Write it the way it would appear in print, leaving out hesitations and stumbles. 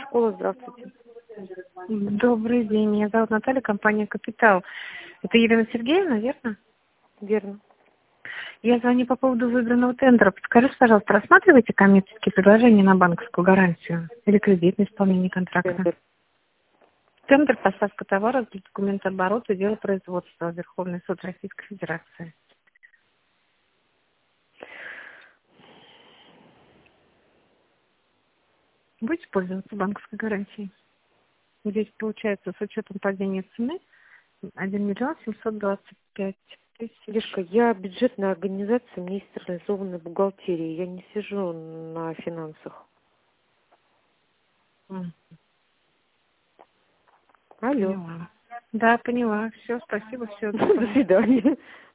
школа, здравствуйте. Добрый день, меня зовут Наталья, компания «Капитал». Это Елена Сергеевна, верно? Верно. Я звоню по поводу выбранного тендера. Подскажите, пожалуйста, рассматриваете коммерческие предложения на банковскую гарантию или кредитное исполнение контракта? Тендер. Тендер «Поставка товаров для документооборота и дела производства. Верховный суд Российской Федерации». Будете пользоваться банковской гарантией? Здесь получается с учетом падения цены 1 725 000. Девушка, я бюджетная организация, у меня есть централизованная бухгалтерия. Я не сижу на финансах. Алло. Поняла. Да, поняла. Все, спасибо, все. До свидания.